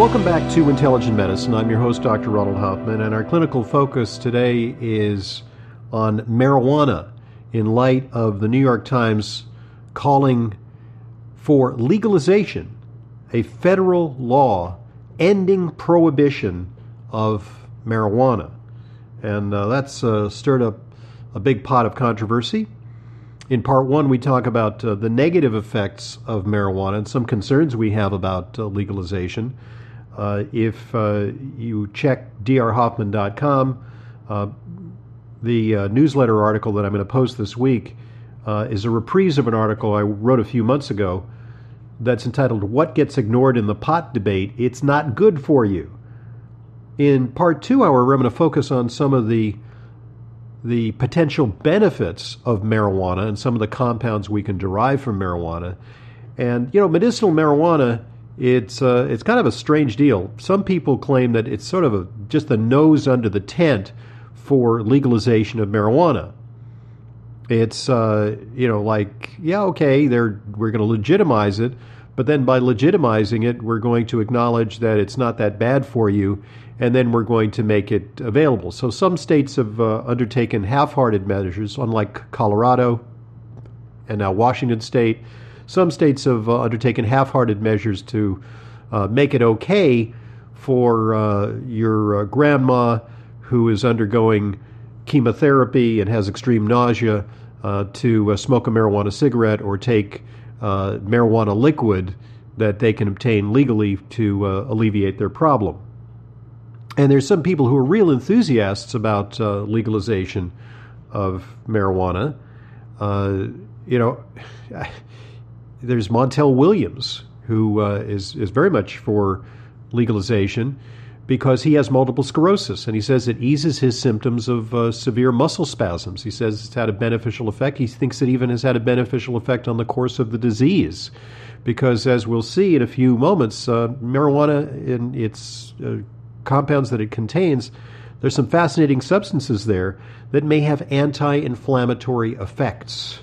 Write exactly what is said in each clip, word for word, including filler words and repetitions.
Welcome back to Intelligent Medicine. I'm your host, Doctor Ronald Hoffman, and our clinical focus today is on marijuana in light of the New York Times calling for legalization, a federal law ending prohibition of marijuana. And uh, that's uh, stirred up a big pot of controversy. In part one, we talk about uh, the negative effects of marijuana and some concerns we have about uh, legalization. Uh, if uh, you check d r hoffman dot com, uh, the uh, newsletter article that I'm going to post this week uh, is a reprise of an article I wrote a few months ago that's entitled, What Gets Ignored in the Pot Debate? It's Not Good for You. In part two, however, I'm going to focus on some of the the potential benefits of marijuana and some of the compounds we can derive from marijuana. And, you know, medicinal marijuana, it's uh, it's kind of a strange deal. Some people claim that it's sort of a, just the nose under the tent for legalization of marijuana. It's, uh, you know, like, yeah, okay, they're we're going to legitimize it, but then by legitimizing it, we're going to acknowledge that it's not that bad for you, and then we're going to make it available. So some states have uh, undertaken half-hearted measures, unlike Colorado and now Washington State. Some states have uh, undertaken half-hearted measures to uh, make it okay for uh, your uh, grandma who is undergoing chemotherapy and has extreme nausea uh, to uh, smoke a marijuana cigarette or take uh, marijuana liquid that they can obtain legally to uh, alleviate their problem. And there's some people who are real enthusiasts about uh, legalization of marijuana. Uh, you know, there's Montel Williams, who uh, is is very much for legalization because he has multiple sclerosis, and he says it eases his symptoms of uh, severe muscle spasms. He says it's had a beneficial effect. He thinks it even has had a beneficial effect on the course of the disease, because as we'll see in a few moments, uh, marijuana in its uh, compounds that it contains, there's some fascinating substances there that may have anti-inflammatory effects.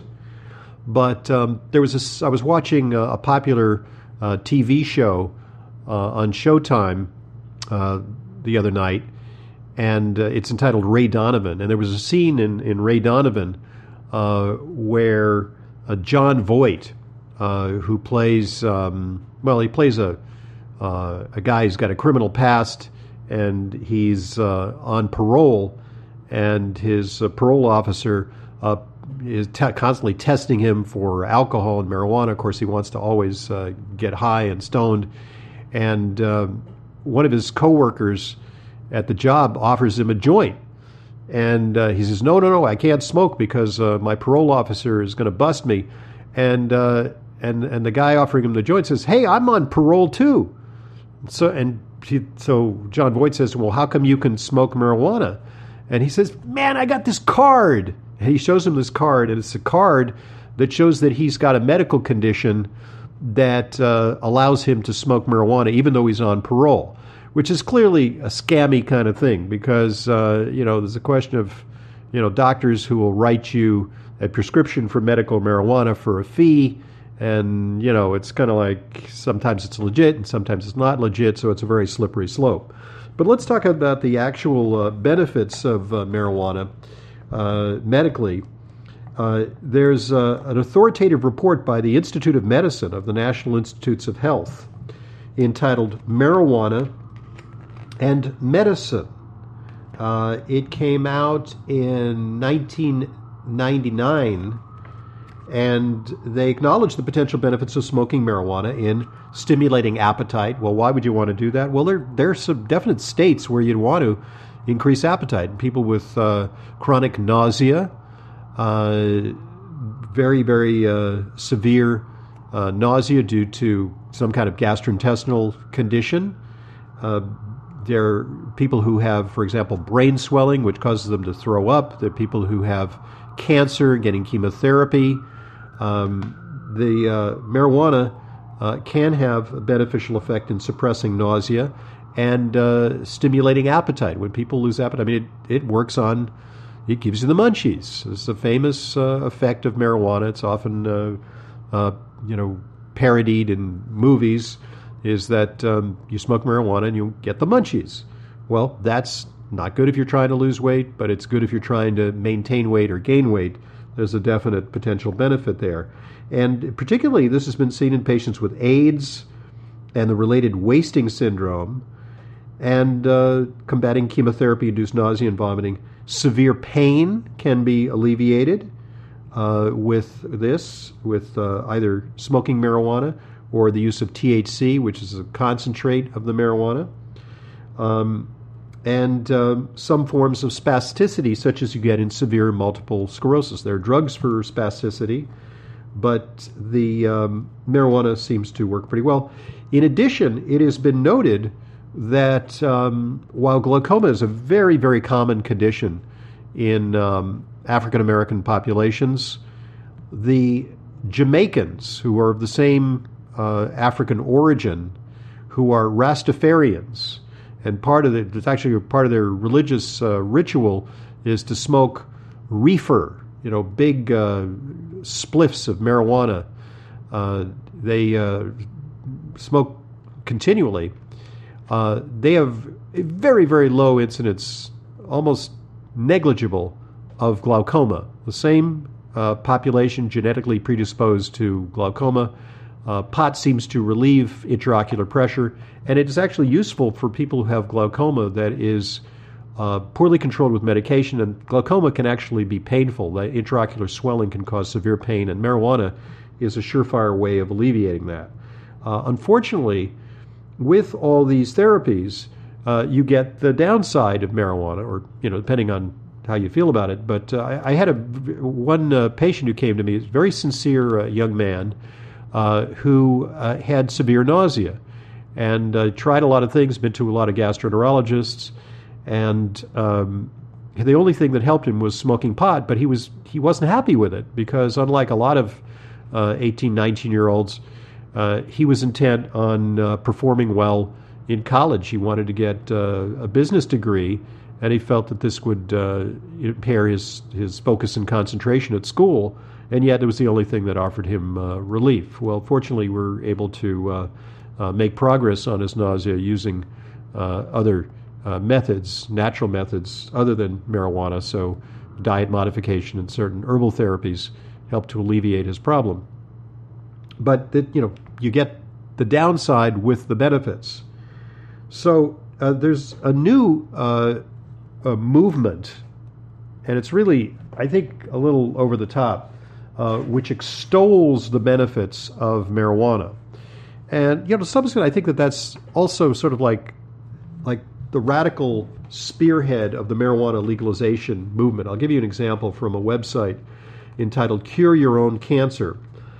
But um, there was a, I was watching a, a popular uh, T V show uh, on Showtime uh, the other night, and uh, it's entitled Ray Donovan. And there was a scene in, in Ray Donovan uh, where uh, John Voight, uh, who plays, um, well, he plays a uh, a guy who's got a criminal past, and he's uh, on parole, and his uh, parole officer uh, is te- constantly testing him for alcohol and marijuana. Of course, he wants to always uh, get high and stoned. And uh, one of his coworkers at the job offers him a joint. And uh, he says, no, no, no, I can't smoke because uh, my parole officer is going to bust me. And, uh, and and the guy offering him the joint says, hey, I'm on parole too. So and he, so John Voight says, well, how come you can smoke marijuana? And he says, man, I got this card. And he shows him this card, and it's a card that shows that he's got a medical condition that uh, allows him to smoke marijuana even though he's on parole, which is clearly a scammy kind of thing because, uh, you know, there's a question of, you know, doctors who will write you a prescription for medical marijuana for a fee. And, you know, it's kind of like sometimes it's legit and sometimes it's not legit, so it's a very slippery slope. But let's talk about the actual uh, benefits of uh, marijuana uh, medically. Uh, there's uh, an authoritative report by the Institute of Medicine of the National Institutes of Health entitled Marijuana and Medicine. Uh, it came out in nineteen ninety-nine, and they acknowledge the potential benefits of smoking marijuana in stimulating appetite. Well, why would you want to do that? Well, there, there are some definite states where you'd want to increase appetite. People with uh, chronic nausea, uh, very, very uh, severe uh, nausea due to some kind of gastrointestinal condition. Uh, there are people who have, for example, brain swelling, which causes them to throw up. There are people who have cancer, getting chemotherapy. Um, the uh, marijuana uh, can have a beneficial effect in suppressing nausea and uh, stimulating appetite. When people lose appetite, I mean, it, it works on, it gives you the munchies. It's a famous uh, effect of marijuana. It's often, uh, uh, you know, parodied in movies is that um, you smoke marijuana and you get the munchies. Well, that's not good if you're trying to lose weight, but it's good if you're trying to maintain weight or gain weight. There's a definite potential benefit there. And particularly, this has been seen in patients with AIDS and the related wasting syndrome, and uh, combating chemotherapy-induced nausea and vomiting. Severe pain can be alleviated uh, with this, with uh, either smoking marijuana or the use of T H C, which is a concentrate of the marijuana, um, and uh, some forms of spasticity, such as you get in severe multiple sclerosis. There are drugs for spasticity, but the um, marijuana seems to work pretty well. In addition, it has been noted that um, while glaucoma is a very, very common condition in um, African American populations, the Jamaicans, who are of the same uh, African origin, who are Rastafarians, and part of it, it's actually part of their religious uh, ritual is to smoke reefer, you know, big uh, spliffs of marijuana. Uh, they uh, smoke continually. Uh, they have a very, very low incidence, almost negligible, of glaucoma. The same uh, population genetically predisposed to glaucoma. Uh, pot seems to relieve intraocular pressure, and it is actually useful for people who have glaucoma that is uh, poorly controlled with medication, and glaucoma can actually be painful. The intraocular swelling can cause severe pain, and marijuana is a surefire way of alleviating that. Uh, unfortunately, with all these therapies, uh, you get the downside of marijuana, or, you know, depending on how you feel about it. But uh, I, I had a one uh, patient who came to me, a very sincere uh, young man, uh, who uh, had severe nausea, and uh, tried a lot of things, been to a lot of gastroenterologists, and um, the only thing that helped him was smoking pot. But he was he wasn't happy with it, because unlike a lot of uh, eighteen, nineteen-year-olds, Uh, he was intent on uh, performing well in college. He wanted to get uh, a business degree, and he felt that this would uh, impair his, his focus and concentration at school, and yet it was the only thing that offered him uh, relief. Well, fortunately, we're able to uh, uh, make progress on his nausea using uh, other uh, methods, natural methods, other than marijuana, so diet modification and certain herbal therapies helped to alleviate his problem. But that, you know, you get the downside with the benefits. So uh, there's a new uh, a movement, and it's really, I think, a little over the top, uh, which extols the benefits of marijuana. And, you know, to some extent, I think that that's also sort of like like the radical spearhead of the marijuana legalization movement. I'll give you an example from a website entitled Cure Your Own Cancer.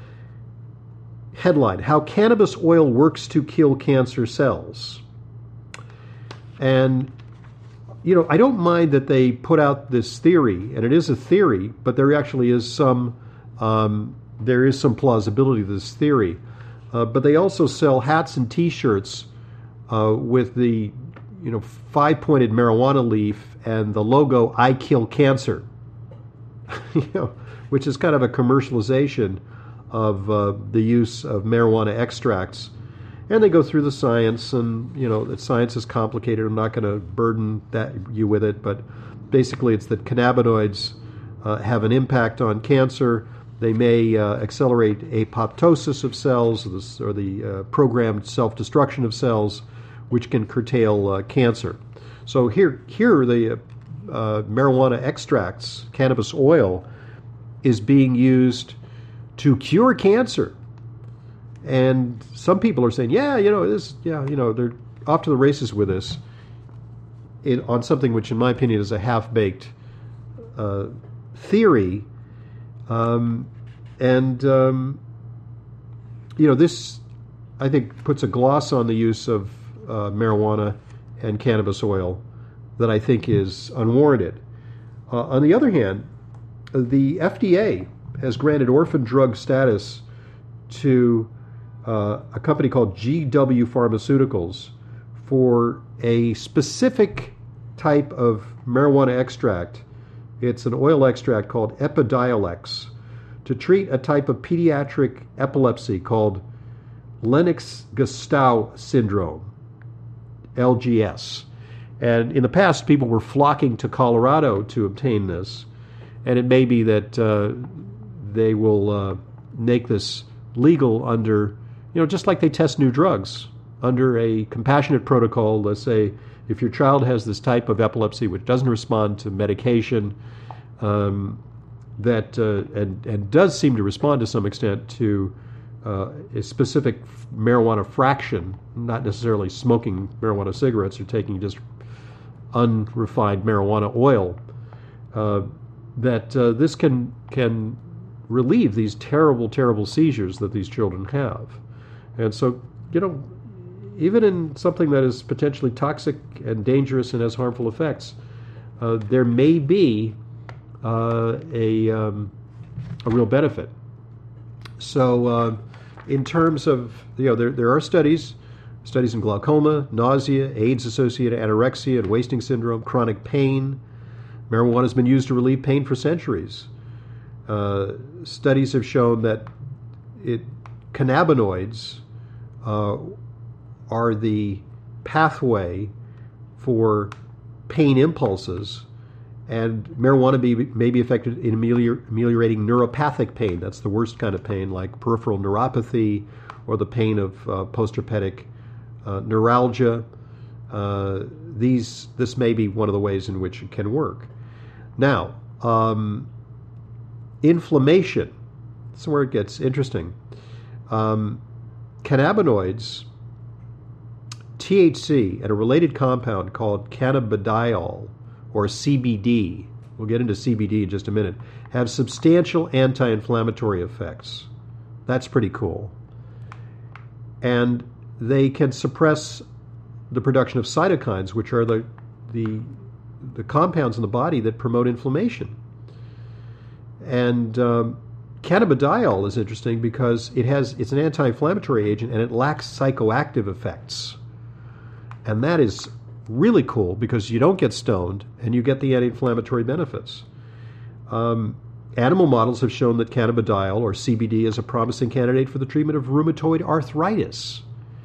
Headline, How Cannabis Oil Works to Kill Cancer Cells. And, you know, I don't mind that they put out this theory, and it is a theory, but there actually is some, um, there is some plausibility to this theory. Uh, but they also sell hats and T-shirts uh, with the, you know, five-pointed marijuana leaf and the logo, I Kill Cancer, you know, which is kind of a commercialization of uh, the use of marijuana extracts. And they go through the science, and, you know, that science is complicated. I'm not going to burden that you with it, but basically it's that cannabinoids uh, have an impact on cancer. They may uh, accelerate apoptosis of cells, or the, or the uh, programmed self-destruction of cells, which can curtail uh, cancer. So here, here the uh, marijuana extracts, cannabis oil, is being used to cure cancer. And some people are saying, yeah, you know, this, yeah, you know, they're off to the races with this in, on something which, in my opinion, is a half-baked uh, theory. Um, and, um, you know, this, I think, puts a gloss on the use of uh, marijuana and cannabis oil that I think is unwarranted. Uh, on the other hand, the F D A has granted orphan drug status to uh, a company called G W Pharmaceuticals for a specific type of marijuana extract. It's an oil extract called Epidiolex to treat a type of pediatric epilepsy called Lennox-Gastaut syndrome, L G S. And in the past, people were flocking to Colorado to obtain this. And it may be that uh, they will uh, make this legal under, you know, just like they test new drugs, under a compassionate protocol. Let's say if your child has this type of epilepsy which doesn't respond to medication, um, that uh, and, and does seem to respond to some extent to uh, a specific marijuana fraction, not necessarily smoking marijuana cigarettes or taking just unrefined marijuana oil, uh, that uh, this can can relieve these terrible, terrible seizures that these children have. And so, you know, even in something that is potentially toxic and dangerous and has harmful effects, uh, there may be uh, a, um, a real benefit. So uh, in terms of, you know, there, there are studies, studies in glaucoma, nausea, AIDS-associated anorexia and wasting syndrome, chronic pain. Marijuana has been used to relieve pain for centuries. Uh, studies have shown that it cannabinoids uh, are the pathway for pain impulses, and marijuana be, may be effective in amelior, ameliorating neuropathic pain. That's the worst kind of pain, like peripheral neuropathy or the pain of uh, postherpetic uh, neuralgia. Uh, these this may be one of the ways in which it can work. Now, um, inflammation. This is where it gets interesting. Um, cannabinoids, T H C, and a related compound called cannabidiol, or C B D, we'll get into C B D in just a minute, have substantial anti-inflammatory effects. That's pretty cool. And they can suppress the production of cytokines, which are the, the, the compounds in the body that promote inflammation. And um, cannabidiol is interesting because it has it's an anti-inflammatory agent and it lacks psychoactive effects. And that is really cool because you don't get stoned and you get the anti-inflammatory benefits. Um, animal models have shown that cannabidiol, or C B D, is a promising candidate for the treatment of rheumatoid arthritis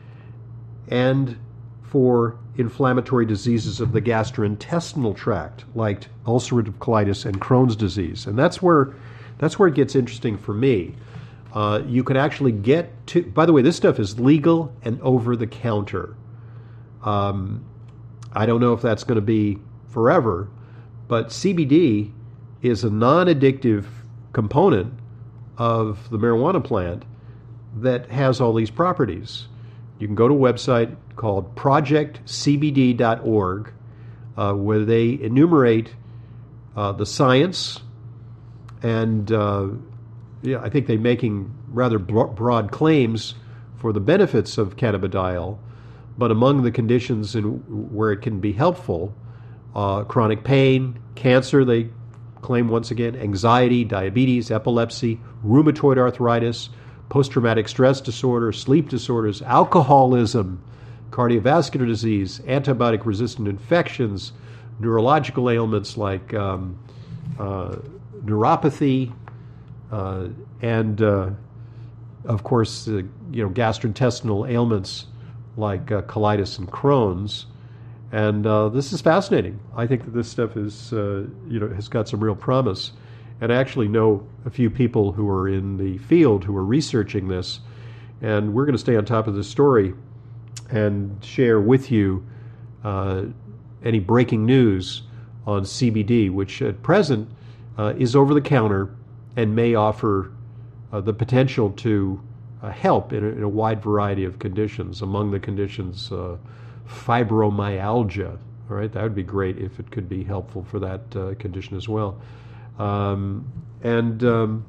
and for inflammatory diseases of the gastrointestinal tract, like ulcerative colitis and Crohn's disease. And that's where that's where it gets interesting for me. Uh, you can actually get to, by the way, this stuff is legal and over the counter. Um, I don't know if that's going to be forever, but C B D is a non-addictive component of the marijuana plant that has all these properties. You can go to a website called project c b d dot org, uh, where they enumerate uh, the science, and uh, yeah, I think they're making rather broad claims for the benefits of cannabidiol. But among the conditions in where it can be helpful, uh, chronic pain, cancer, they claim once again, anxiety, diabetes, epilepsy, rheumatoid arthritis, post-traumatic stress disorder, sleep disorders, alcoholism, cardiovascular disease, antibiotic-resistant infections, neurological ailments like um, uh, neuropathy, uh, and, uh, of course, uh, you know, gastrointestinal ailments like uh, colitis and Crohn's. And uh, this is fascinating. I think that this stuff is, uh, you know, has got some real promise. And I actually know a few people who are in the field who are researching this. And we're going to stay on top of this story and share with you uh, any breaking news on C B D, which at present uh, is over the counter and may offer uh, the potential to uh, help in a, in a wide variety of conditions. Among the conditions, uh, fibromyalgia. All right, that would be great if it could be helpful for that uh, condition as well. Um, and um,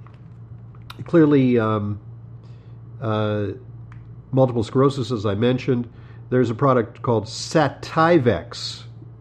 clearly, um, uh, multiple sclerosis, as I mentioned. There's a product called Sativex,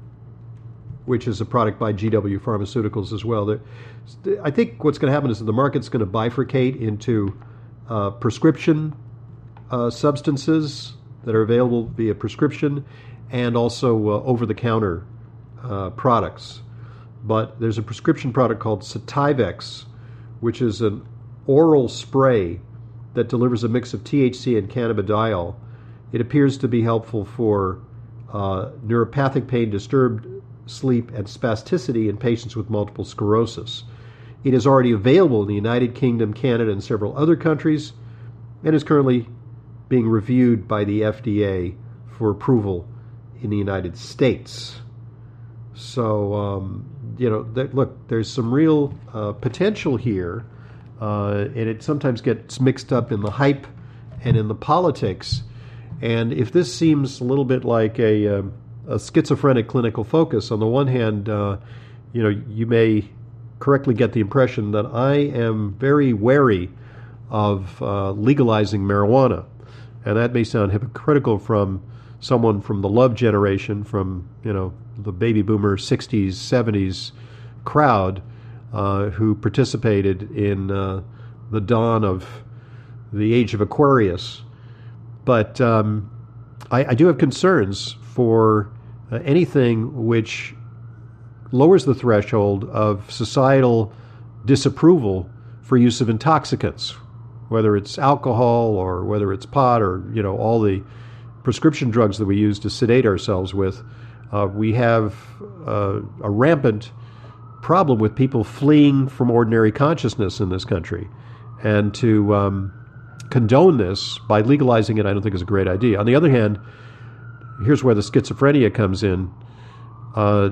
which is a product by G W Pharmaceuticals as well. There, I think what's going to happen is that the market's going to bifurcate into uh, prescription uh, substances that are available via prescription and also uh, over-the-counter uh, products. But there's a prescription product called Sativex, which is an oral spray that delivers a mix of T H C and cannabidiol. It appears to be helpful for uh, neuropathic pain, disturbed sleep, and spasticity in patients with multiple sclerosis. It is already available in the United Kingdom, Canada, and several other countries, and is currently being reviewed by the F D A for approval in the United States. So, um, you know, th- look, there's some real uh, potential here, uh, and it sometimes gets mixed up in the hype and in the politics. And if this seems a little bit like a, a, a schizophrenic clinical focus, on the one hand, uh, you know, you may correctly get the impression that I am very wary of uh, legalizing marijuana. And that may sound hypocritical from someone from the love generation, from, you know, the baby boomer sixties, seventies crowd uh, who participated in uh, the dawn of the age of Aquarius. But um, I, I do have concerns for uh, anything which lowers the threshold of societal disapproval for use of intoxicants, whether it's alcohol or whether it's pot or, you know, all the prescription drugs that we use to sedate ourselves with. Uh, we have uh, a rampant problem with people fleeing from ordinary consciousness in this country. And to um, condone this by legalizing it, I don't think is a great idea. On the other hand, here's where the schizophrenia comes in. Uh,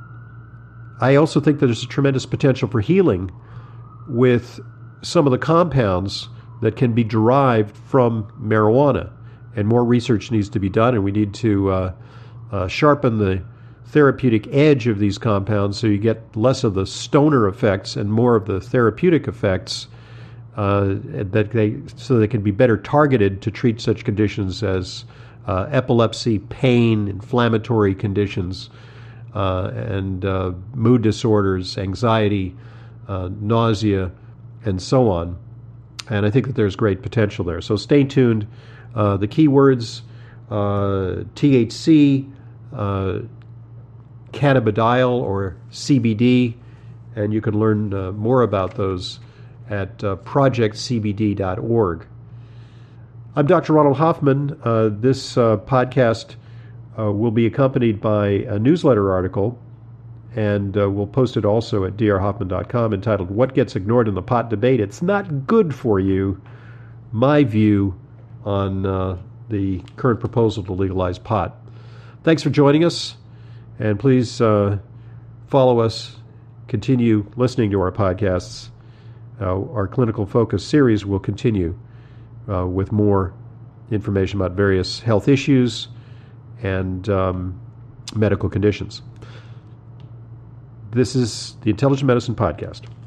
I also think that there's a tremendous potential for healing with some of the compounds that can be derived from marijuana. And more research needs to be done, and we need to uh, uh, sharpen the therapeutic edge of these compounds so you get less of the stoner effects and more of the therapeutic effects, uh, that they so they can be better targeted to treat such conditions as uh, epilepsy, pain, inflammatory conditions, Uh, and uh, mood disorders, anxiety, uh, nausea, and so on. And I think that there's great potential there. So stay tuned. Uh, the keywords, uh, T H C, uh, cannabidiol, or C B D, and you can learn uh, more about those at uh, project c b d dot org. I'm Doctor Ronald Hoffman. Uh, this uh, podcast Uh, will be accompanied by a newsletter article, and uh, we'll post it also at d r hoffman dot com, entitled What Gets Ignored in the Pot Debate? It's Not Good for You, my view on uh, the current proposal to legalize pot. Thanks for joining us, and please uh, follow us, continue listening to our podcasts. Uh, our Clinical Focus series will continue uh, with more information about various health issues and um, medical conditions. This is the Intelligent Medicine Podcast.